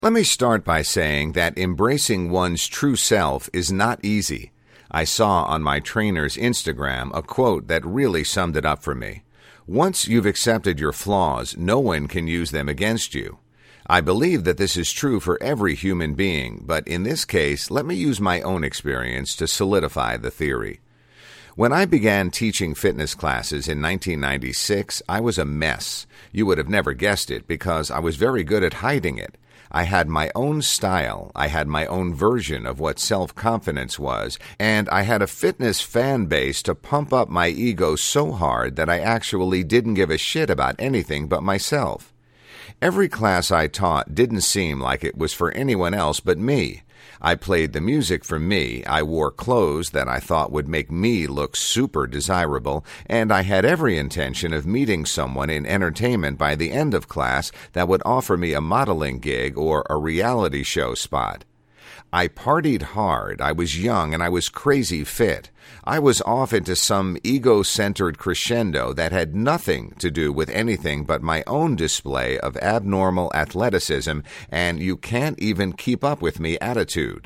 Let me start by saying that embracing one's true self is not easy. I saw on my trainer's Instagram a quote that really summed it up for me. Once you've accepted your flaws, no one can use them against you. I believe that this is true for every human being, but in this case, let me use my own experience to solidify the theory. When I began teaching fitness classes in 1996, I was a mess. You would have never guessed it because I was very good at hiding it. I had my own style, I had my own version of what self-confidence was, and I had a fitness fan base to pump up my ego so hard that I actually didn't give a shit about anything but myself. Every class I taught didn't seem like it was for anyone else but me. I played the music for me, I wore clothes that I thought would make me look super desirable, and I had every intention of meeting someone in entertainment by the end of class that would offer me a modeling gig or a reality show spot. I partied hard, I was young, and I was crazy fit. I was off into some ego-centered crescendo that had nothing to do with anything but my own display of abnormal athleticism and you can't even keep up with me attitude.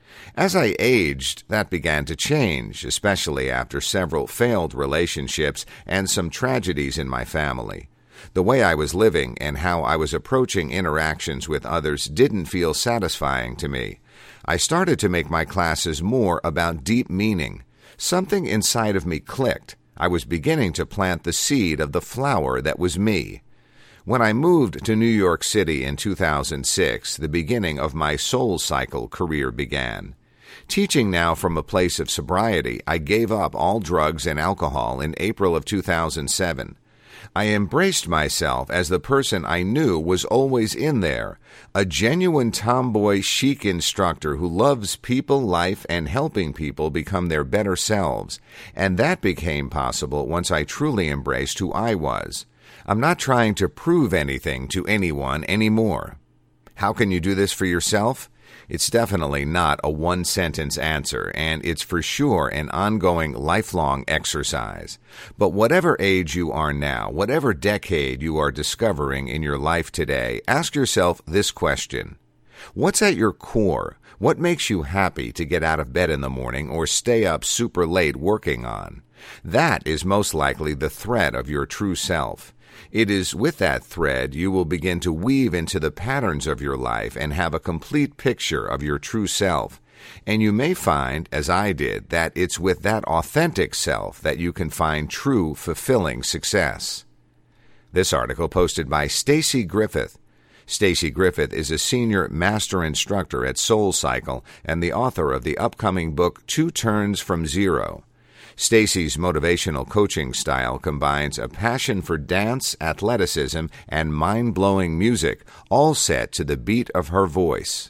As I aged, that began to change, especially after several failed relationships and some tragedies in my family. The way I was living and how I was approaching interactions with others didn't feel satisfying to me. I started to make my classes more about deep meaning. Something inside of me clicked. I was beginning to plant the seed of the flower that was me. When I moved to New York City in 2006, the beginning of my SoulCycle career began. Teaching now from a place of sobriety, I gave up all drugs and alcohol in April of 2007. I embraced myself as the person I knew was always in there, a genuine tomboy chic instructor who loves people, life, and helping people become their better selves. And that became possible once I truly embraced who I was. I'm not trying to prove anything to anyone anymore. How can you do this for yourself? It's definitely not a one-sentence answer, and it's for sure an ongoing, lifelong exercise. But whatever age you are now, whatever decade you are discovering in your life today, ask yourself this question. What's at your core? What makes you happy to get out of bed in the morning or stay up super late working on? That is most likely the thread of your true self. It is with that thread you will begin to weave into the patterns of your life and have a complete picture of your true self. And you may find, as I did, that it's with that authentic self that you can find true, fulfilling success. This article posted by Stacy Griffith. Stacy Griffith is a senior master instructor at SoulCycle and the author of the upcoming book 2 Turns from Zero. Stacy's motivational coaching style combines a passion for dance, athleticism, and mind-blowing music, all set to the beat of her voice.